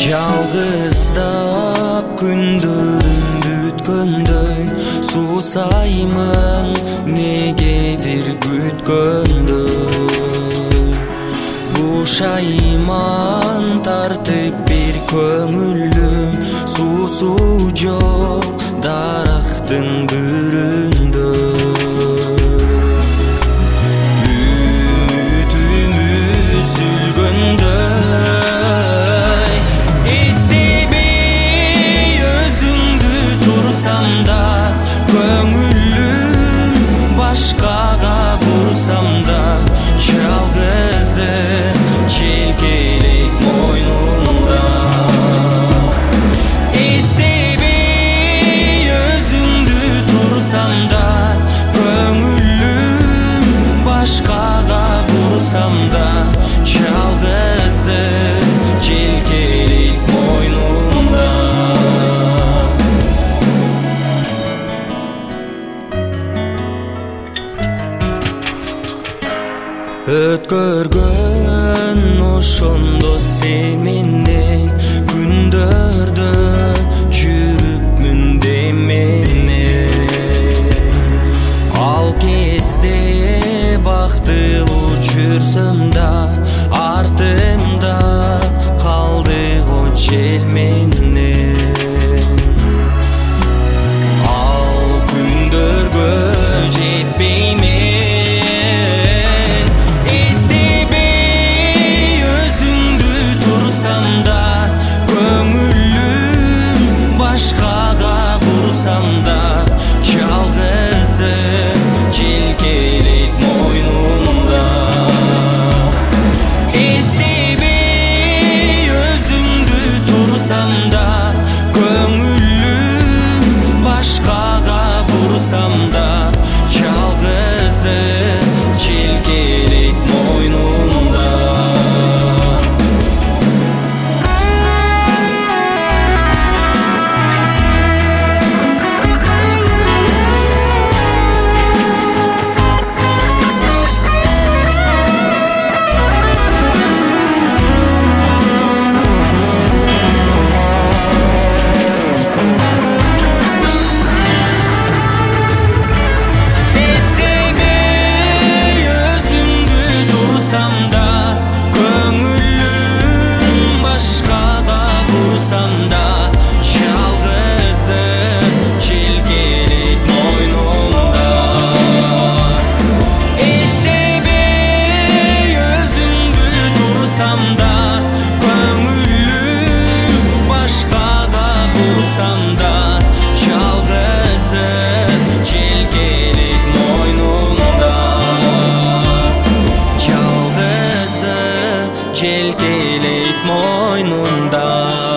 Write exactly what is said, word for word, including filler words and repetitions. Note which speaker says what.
Speaker 1: Жалгыздап күндөрүм бүткөндөй суусаймын негедир күткөндөй. Бушайман тартып бир көңүлүм суусу жок дарактын бүрүндө. Көңүлүм башкага бурсам да жалгыздык желкелейт мойнумда. Эстебей өзүңдү турсам да көңүлүм башкага бурсам да жалгыздык желкелейт мойнумда. Өткөргөн ошондо сен менен күндөрдө жүрүпмүн деменен. Ал кезде бактылуу жүрсөм да артымда калды го жел менен. Ал күндөргө жетпейм желкелейт мойнумда.